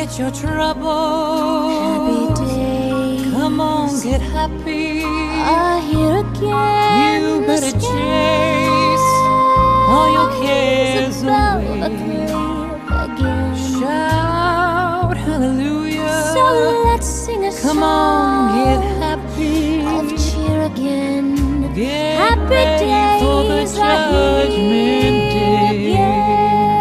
Forget your troubles. Happy days. Come on, get happy. Are here again. You better chase all your cares away. Again. Shout hallelujah. So let's sing a Come song on, get happy. of cheer again. Get Happy ready for the days are judgment day. here.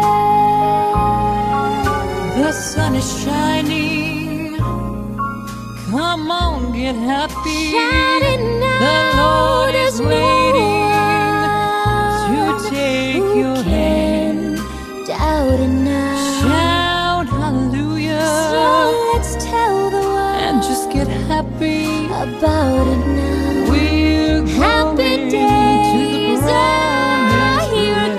The sun is shining. Come on, get happy. Shining The now, Lord is there's no waiting to one take who your can hand. doubt it now. Shout hallelujah. So let's tell the world And just get happy. about it now. We're Happy going days to the are promised here land.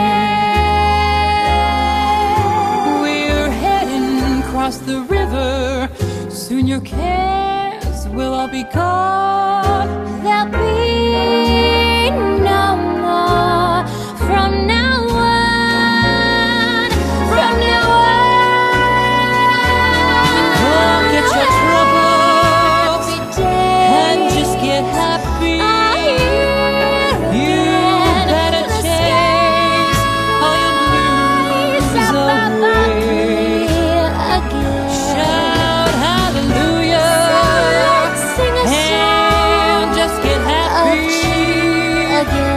again. We're heading across the river. Soon your cares will all be gone. There'll be no more from now on. From now on. Forget your troubles Happy days and just get happy. are here You again. better The chase all your blues skies are away. clear again. Shout hallelujah Let's sing a and song just get of happy. cheer again.